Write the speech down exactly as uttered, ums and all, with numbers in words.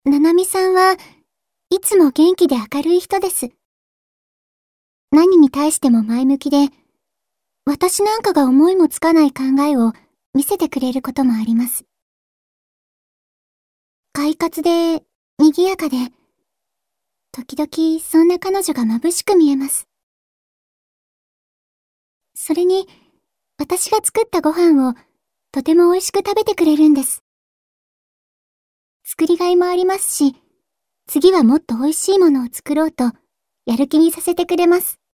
ななみさんはいつも元気で明るい人です。何に対しても前向きで、私なんかが思いもつかない考えを見せてくれることもあります。快活で、賑やかで、時々そんな彼女が眩しく見えます。それに、私が作ったご飯をとても美味しく食べてくれるんです。作りがいもありますし、次はもっと美味しいものを作ろうと、やる気にさせてくれます。